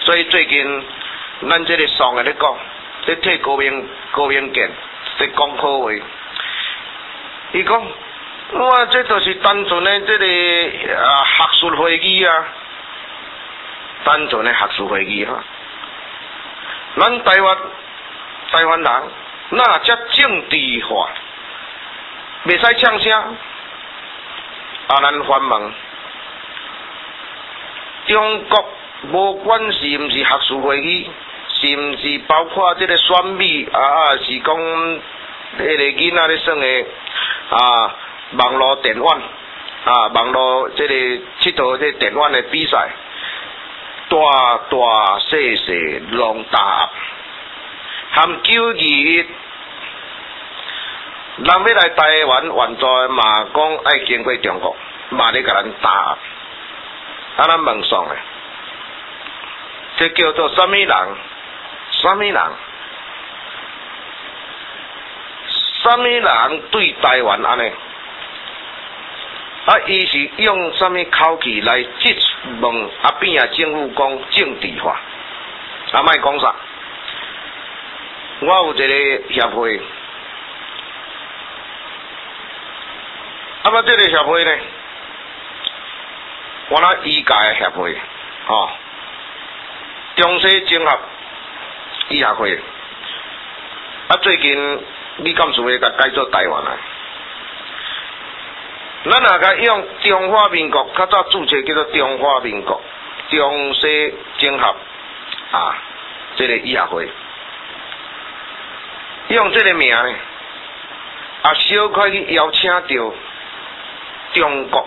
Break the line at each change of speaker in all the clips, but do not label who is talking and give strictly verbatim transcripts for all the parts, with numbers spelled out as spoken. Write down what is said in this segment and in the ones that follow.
所以最近咱这个上个咧讲，咧替高明高明健咧讲好话，伊讲我这都是单纯的这个啊学术会议啊，单纯的学术会议哈。咱台湾台湾人那才政治化，袂使呛声。啊，咱反问，中国无管是毋是学术会议，是毋是包括这个选美啊啊，是讲迄个囡仔咧算的啊网络电玩啊网络这个佚佗这电玩的比赛，大大小小拢打压，含九二一，人要来台湾援助的嘛讲爱经过中国，嘛咧甲咱打压，啊咱问爽诶，这叫做什么人？什么人？什么人对台湾安尼？啊，伊是用什么口气来质问阿扁啊政府讲政治化？啊，莫讲啥？我有一个协会，啊，么这个协会呢，我那医界的协会，吼、哦，中西整合医学会，啊，最近李干事会甲改做台湾啊。咱若甲用中华民国，较早注册叫做中华民国中西整合啊，这个医学会，用这个名呢，啊，小可去邀请到中国，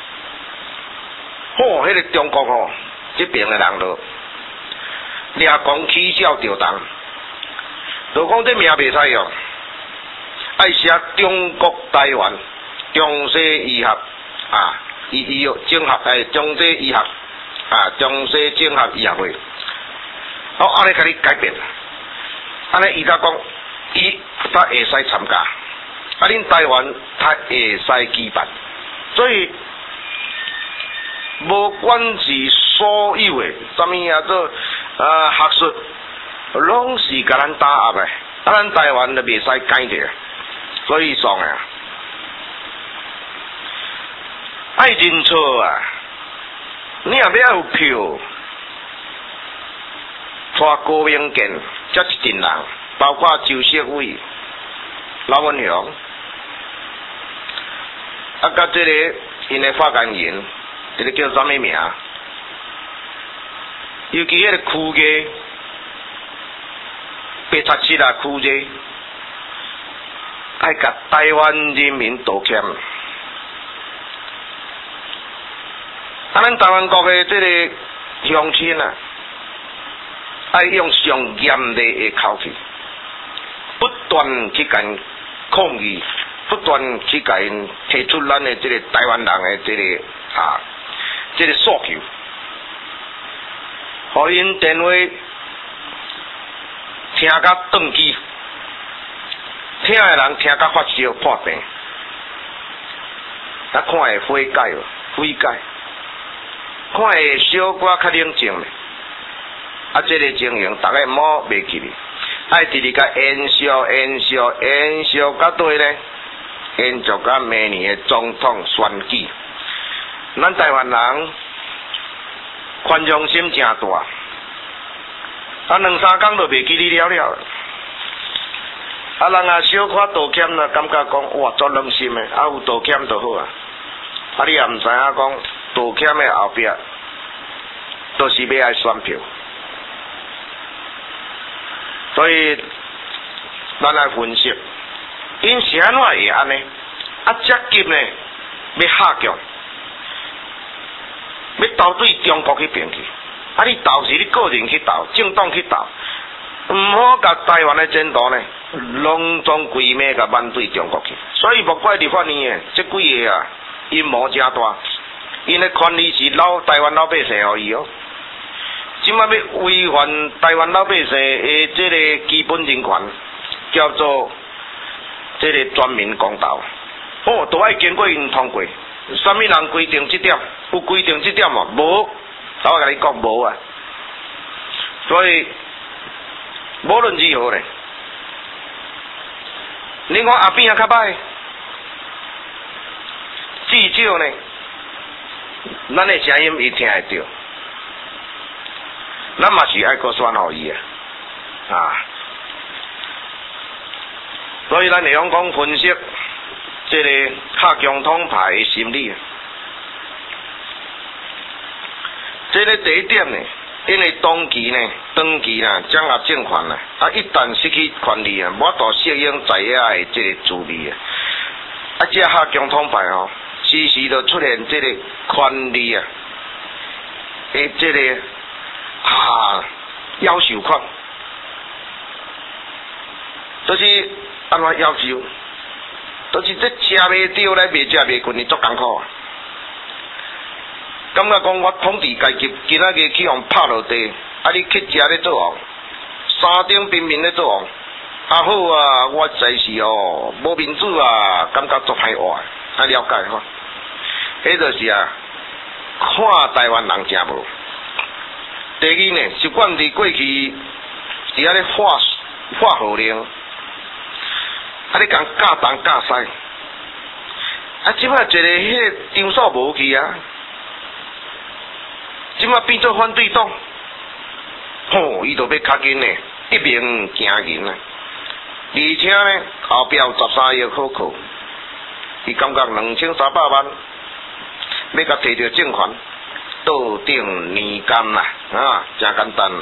吼、哦，迄、那个中国吼、哦，这边的人咯，掠讲取笑着当，就讲这名袂使用，爱写中国台湾。中西医学啊，医医药整合诶，中西医学啊，中西整合医学会，好，安尼甲你改变，安尼伊甲讲，伊他会使参加，啊，恁台湾他会使举办，所以无管是所有诶，啥物啊做啊学术，拢是甲咱打压诶，啊，咱台湾就袂使改着，所以爽诶。爱认错啊！你也要有票，带高明健这一群人，包括周锡伟、老文雄，啊，甲这个因的发言人，这个叫啥物名？尤其迄个区街，八七七啊区街，爱甲台湾人民道歉。啊，咱台湾国的这个乡亲啊，爱用上严厉的口气，不断去甲因抗议，不断去甲因提出咱的这个台湾人的这个啊，这个诉求，互因电话听甲断机，听的人听甲发烧破病，啊，看会悔改哦，悔改。看会小可较冷静咧，啊，这个情形大概摸袂起哩，爱直直甲延续、延续、延续到对咧，延续到明年的总统选举。咱台湾人宽容心诚大，啊，两三工就袂记哩了了。啊，人啊小可道歉啦，感觉讲哇，足冷心的，啊有道歉就好啊。啊，你也毋知影讲。道歉的后壁，都是要爱选票，所以咱来分析，因是安怎会安尼？啊，这急呢要下降，要投对中国迄边去，啊，你投是你个人去投，政党去投，毋好甲台湾的前途呢，拢总规暝甲挽对中国去，所以莫怪立法院诶，这几个啊阴谋真大。因的权利是老台湾老百姓互伊哦，即摆要违反台湾老百姓的这个基本人权，叫做这个全民公道，哦，都爱经过因通过。什么人规定这点？有规定这点无？无，我甲你讲无啊。 所以无论如何呢，你讲阿扁啊较歹，至少呢，咱的声音伊听会到，咱嘛是爱搁选互伊啊，啊，所以咱会用讲分析这个客共统派的心理。这个第一点呢，因为当期呢，长期啊掌握政权啊，啊一旦失去权力啊，无法度适应在野的这个滋味啊，啊这客共统派吼，时时都出现这个权力啊，诶这个啊要求款，就是安怎要求，就是这食袂着来袂食袂困，你足艰苦啊。感觉讲我统治阶级今仔日去互拍落地，啊你去食咧做王，山顶平民咧做王，啊好啊，我在是哦，无民主啊，感觉足歹活，啊了解吼，迄就是啊，看台湾人真无。第二呢，习惯伫过去伫遐咧画画号令，啊你讲教东教西，啊即摆一个迄个张数无去啊。即马变做反对党，吼，伊就要较紧呢，一鸣惊人啊！而且呢，后壁有十三亿可靠，伊感觉两千三百万要甲摕到政权，倒顶年间啦，啊，真简单啦。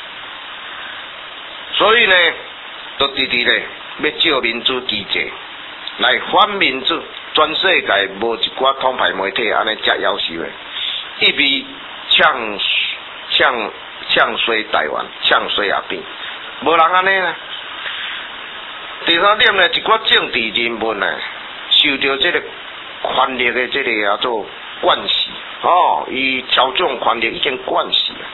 所以呢，就直直咧要照民主机制来反民主，全世界无一寡统派媒体安尼遮夭寿诶，一味。呛呛呛衰台湾，呛衰阿扁，无人安尼啦。第三点呢，一寡政治人物呢，受到这个权力的这个叫做惯势，哦，伊操纵权力已经惯势啊。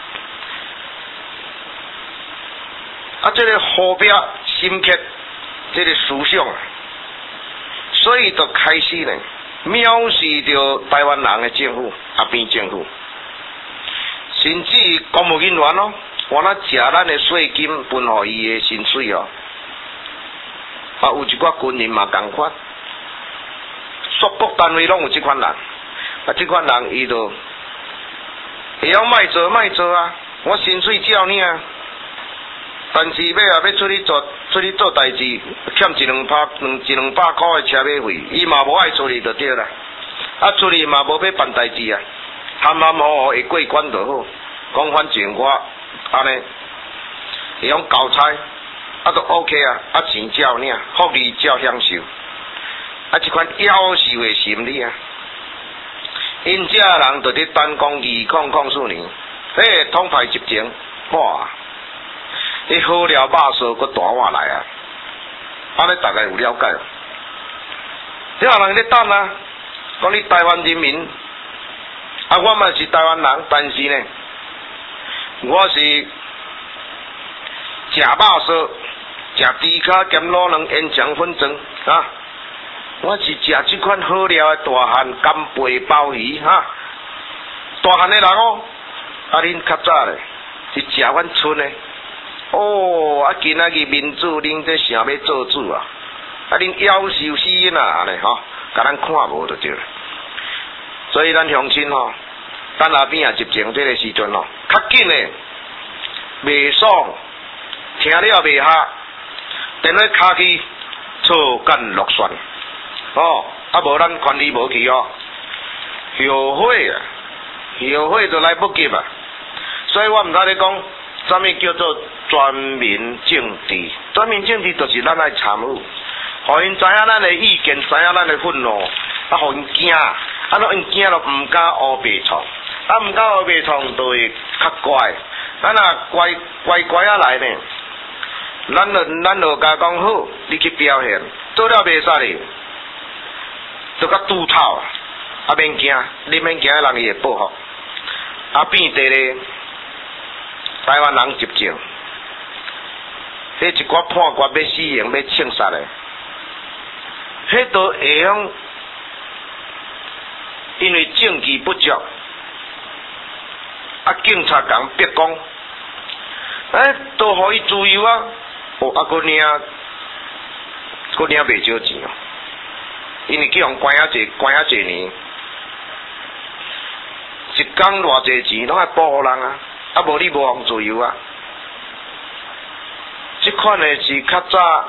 啊，这个后壁心刻这个思想啊，所以就开始呢，藐视着台湾人的政府，阿扁政府。甚至公务人员哦，我那食咱的税金分互伊的薪水哦，啊有一寡军人嘛共款，属国单位拢有这款人，啊这款人伊就会晓卖做卖做啊，我薪水照你啊，但是要啊要出去做出去做代志，欠一两百两一两百块的车马费，伊嘛无爱处理就对啦，啊处理嘛无要办代志啊。含含糊糊会过关就好，讲反正我安尼会用交差，啊都 OK 啊，啊钱照领，福利照享受，啊这款夭寿的心理啊，因这人就伫单讲二控控四年，迄统派执政，哇，你好了肉素搁大碗来啊，安尼大概有了解了。这人咧等啊，讲你台湾人民。啊，我嘛是台湾人，但是呢，我是食肉素、食猪脚兼卤卵烟肠粉装啊，我是食这款好料的大汉干贝鲍鱼哈，大汉的人哦，啊恁较早咧是食阮村的，哦，啊今仔日民主恁这想要做主啊，啊恁夭寿死啦安尼吼，甲咱看无就对了。所以咱乡亲吼，等阿扁啊执政这个时阵吼，较紧的，袂爽，听了袂下，电话卡去错干落选，哦，啊无咱权利无去哦，后悔啊，后悔就来不及啊。所以我毋知你讲，啥物叫做全民政治？全民政治就是咱来参与，互因知影咱的意见，知影咱的愤怒，啊，互因惊。啊，那因惊咯，唔敢乌白创，啊，唔敢乌白创就会较乖。咱若乖乖乖啊来呢，咱就咱就甲讲好，你去表现，做了袂使哩，就甲拄透，啊免惊，你免惊，人伊会报复。啊，变地咧，台湾人执政，迄一寡判决要死刑要枪杀的，迄都会用。因为证据不足，啊，警察讲逼供， 哎，都互伊自由啊！哦，啊，佫领，佫领袂少钱哦，因为叫人关遐济，关遐济年，一工偌济钱拢爱保护人啊！啊，无你无通自由啊！即款的是较早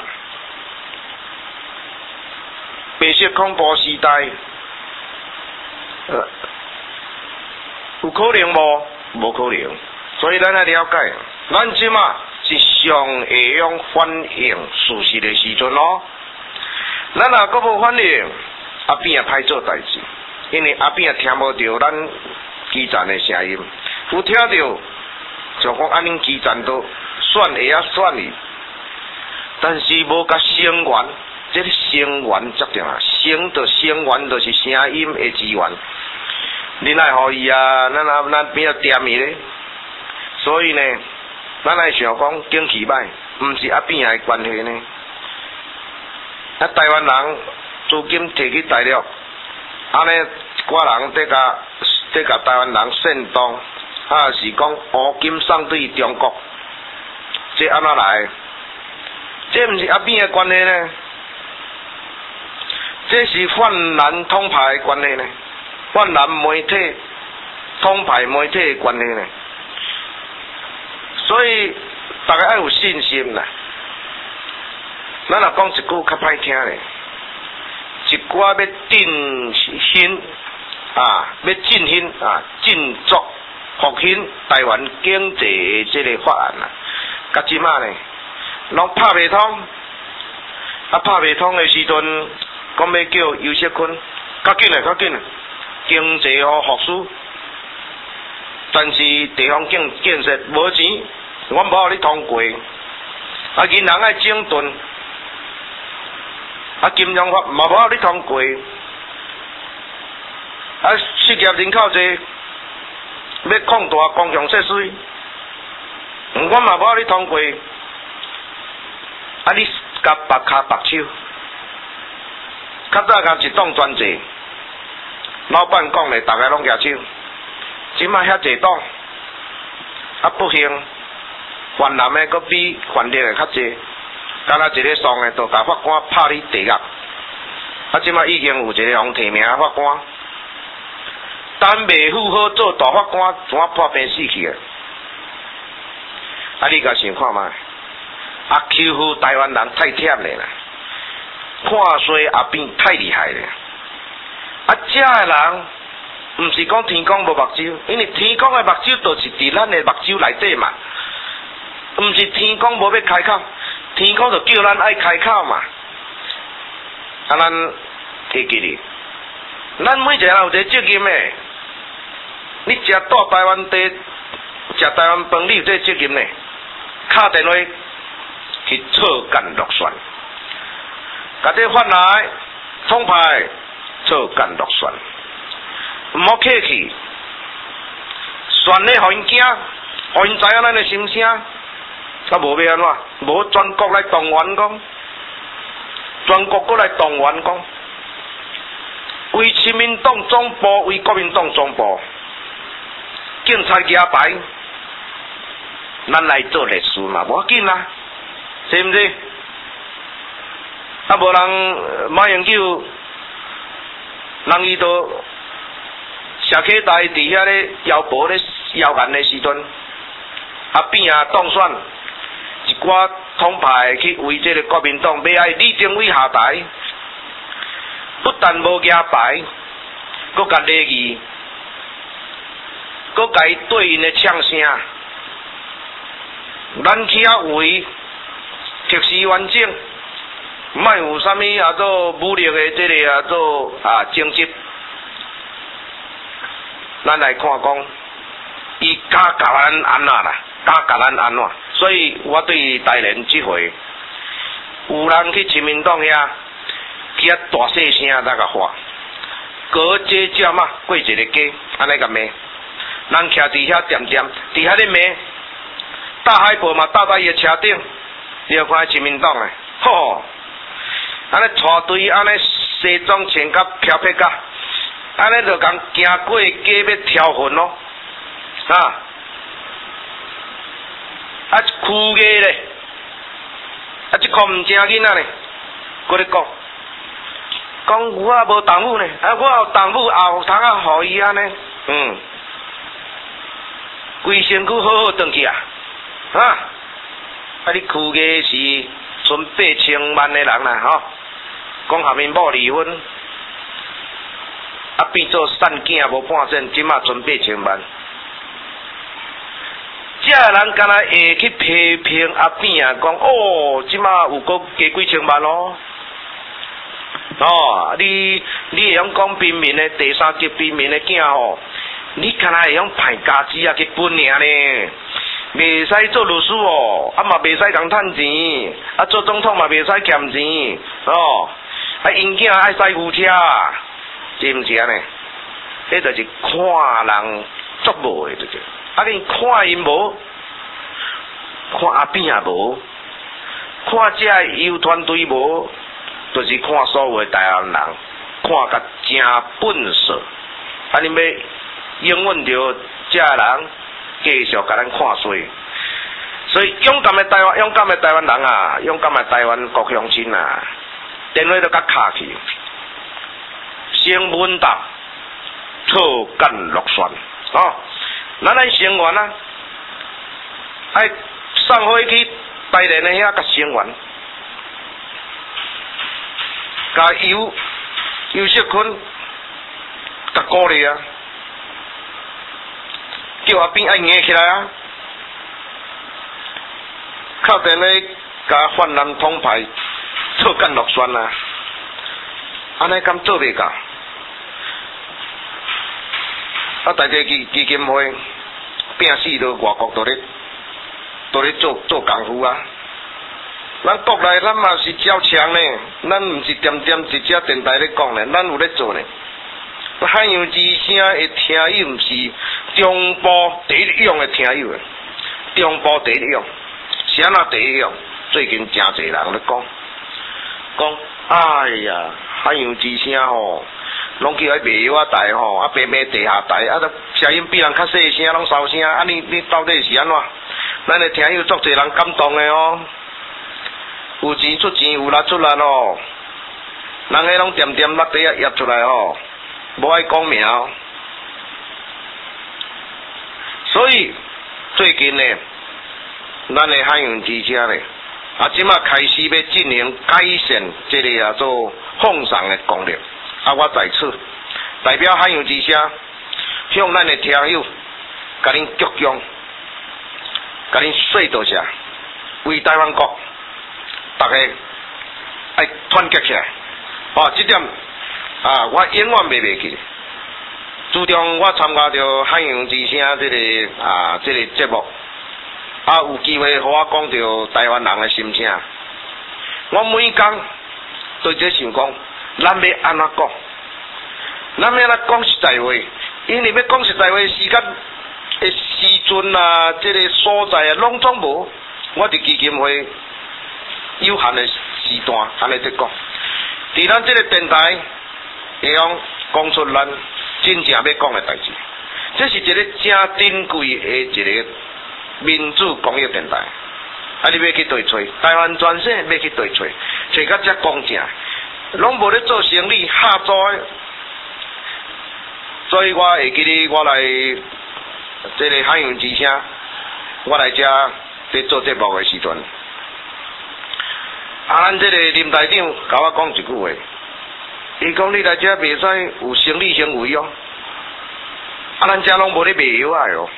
白色恐怖时代，呃，有可能无？无可能。所以咱来了解，咱即马是上会用反映事实的时阵咯。咱若阁无反映，阿扁也歹做代志，因为阿扁也听无到咱基层的声音，有听到就讲安尼基层都选会啊选伊，但是无甲声援，这个声援则重要，声就声援就是声音的资源，你来互伊啊，咱啊咱变啊点伊咧。所以呢，咱来想讲景气歹，毋是阿扁的关系呢。啊，台湾人资金摕去大陆，安尼一寡人在甲在甲台湾人煽动，啊是讲乌金送对中国，这安怎来？这毋是阿扁的关系呢？这是泛蓝统派的关系呢？泛蓝媒体统派媒体的关系呢？所以大家要有信心啦。咱若讲一句较歹听咧，一寡要振兴啊，要振兴啊，振作复兴台湾经济的这个法案啊，甲即马呢，拢拍袂通，啊拍袂通的时阵，讲要叫尤锡坤，较紧嘞，较紧嘞，经济互复苏。但是地方建建设无钱，我无互你通过。啊，银行爱整顿，啊，金融法嘛无互你通过。啊，失业人口侪要扩大公共设施，我嘛无互你通过。啊，你甲白骹白手，较早甲一党专制，老板讲咧，大家拢举手。即摆遐济党，啊不幸，泛蓝的阁比泛绿的较济，敢若一个爽的，就甲法官拍你地狱。啊，即摆已经有一个互提名的法官，等未赴好做大法官，怎啊破病死去的？啊，你甲想看觅，啊欺负台湾人太忝咧啦，看衰阿扁太厉害咧，啊遮的人。毋是讲天公无目睭，因为天公的目睭就是伫咱的目睭内底嘛。毋是天公无要开口，天公就叫咱爱开口嘛。啊，咱记记哩，咱每一个人有一个责任诶。你食大台湾地，食台湾饭，你有这个责任诶。敲电话去草菅落选，甲这发来统派草菅落选。毋好客气，选咧，互因惊，互因知影咱的心声，啊无要安怎？无全国来动员讲，全国国来动员讲，为亲民党总部，为国民党总部，警察举牌，咱来做历史嘛，无要紧啦，是毋是？啊，无人马英九，人伊都。社客台伫遐咧摇脖咧谣言的时阵，啊扁啊当选，一寡统派去为这个国民党要爱李登辉下台，不但无举牌，佫甲礼仪，佫甲伊对因的呛声，咱去遐为及时完整，莫有啥物啊做武力的这个啊做啊争执。咱来看讲，伊敢甲咱安怎啦？敢甲咱安怎？所以我对台联即回，有人去亲民党遐，去遐大细声那甲话，隔街叫嘛过一个街，安尼甲骂，人徛伫遐点点，伫遐咧骂，大海报嘛搭在伊个车顶，你要看亲民党诶，吼，安尼带队安尼西装穿甲飘撇甲。安尼就讲行过街要挑魂咯，啊！ 啊，枯叶咧，啊，一箍毋正囡仔咧，搁咧讲，讲我啊无丈夫呢，啊，我有丈夫后头啊，互伊安尼，嗯，规身躯好好转去啊，啊，啊，你枯叶是存八千万的人啦，吼、哦，讲下面某离婚，啊，变做散囝无半身，即马存八千万。这人敢若会去批评阿扁啊，讲哦，即马有个加几千万咯。哦，你你会晓讲平民的第三级平民的囝吼，你敢若会晓派家己啊去分尔呢？袂使做律师哦，啊嘛袂使共趁钱，啊做总统嘛袂使欠钱，哦，啊因囝爱驶牛车，是毋是安尼？迄就是看人足无的，就是。啊！你看因无，看阿扁也无，看这游团队无，就是看所有的台湾人，看甲真本色。啊！你要永远着这人继续甲咱看衰。所以勇敢的台湾，勇敢的台湾人啊，勇敢的台湾国乡亲啊，电话都甲卡去，先稳当，错干落选哦。咱咱成员啊，爱送回去台联的遐甲成员，甲尤尤锡坤甲鼓励啊，叫阿扁爱硬起来啊，靠电咧甲泛蓝统派错干落选啊，安尼敢做袂到？啊！大家基基金会拼死都外国都咧都咧做做功夫啊！咱国内咱嘛是较强呢，咱毋是点点一只电台咧讲呢，咱有咧做呢。海洋之声的听友毋是中部第一用的听友的，中部第一用，是安怎第一用？最近真侪人咧讲，讲哎呀，海洋之声吼。拢叫迄卖药啊台吼，啊白卖地下台，啊，声音比人较细声，拢收声，啊你你到底是安怎？咱的听友足侪人感动的哦，有钱出钱，有力出力哦，人迄拢点点落地啊压出来哦，无爱讲名哦。所以最近呢，咱的海洋之声呢，啊即马开始要进行改善这个啊做奉上的功能。啊！我在此代表海洋之声，向咱的听友，甲恁鞠躬，甲恁说多谢，为台湾国，大家爱团结起来。哦，这点啊，我永远袂袂记。自从我参加着海洋之声这个啊这个节目，啊有机会和我讲着台湾人的心声，我每工对这想讲。咱要安怎讲？咱要安怎讲实在话？因为要讲实在话，时间的时阵啊，这个所在啊，拢总无。我伫基金会有限的时段，安尼在讲。伫咱这个电台，会用讲出咱真正要讲的代志。这是一个真珍贵的一个民主公益电台。啊，你要去对找？台湾全省要去对找？找到遮公正。拢无咧做生意，下载，所以我会记得我来这个海洋之声，我来遮在做节目的时阵，啊，咱这个林台长甲我讲一句话，伊讲你来遮袂使有生理行为哦，啊，咱遮拢无咧卖药啊哦，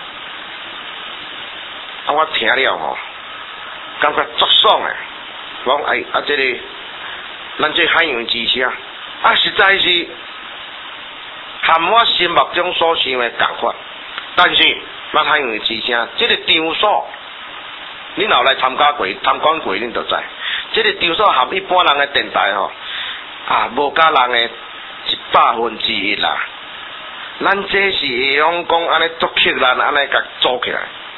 啊，我听了吼，感觉足爽诶，讲哎啊这个。咱这海洋之声啊，实在是含我心目中所想的共款。但是咱海洋之声这个场所，你若来参加过、参观过，恁就知。这个场所含一般人的电台吼，啊，无甲人的一百分之一啦。咱这是会用讲安尼做客人安尼甲组起来，